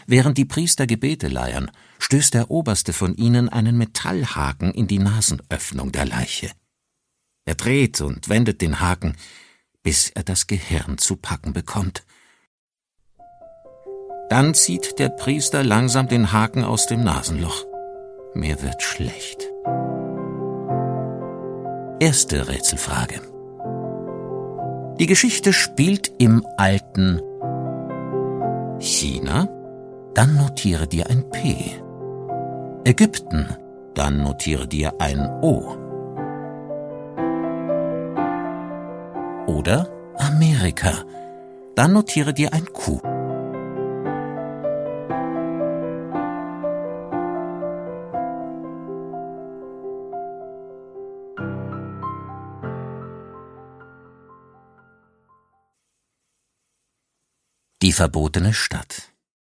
Während die Priester Gebete leiern, stößt der oberste von ihnen einen Metallhaken in die Nasenöffnung der Leiche. Er dreht und wendet den Haken, bis er das Gehirn zu packen bekommt. Dann zieht der Priester langsam den Haken aus dem Nasenloch. Mir wird schlecht. Erste Rätselfrage. Die Geschichte spielt im alten China? Dann notiere dir ein P. Ägypten? Dann notiere dir ein O. Oder Amerika? Dann notiere dir ein Q. Die verbotene Stadt.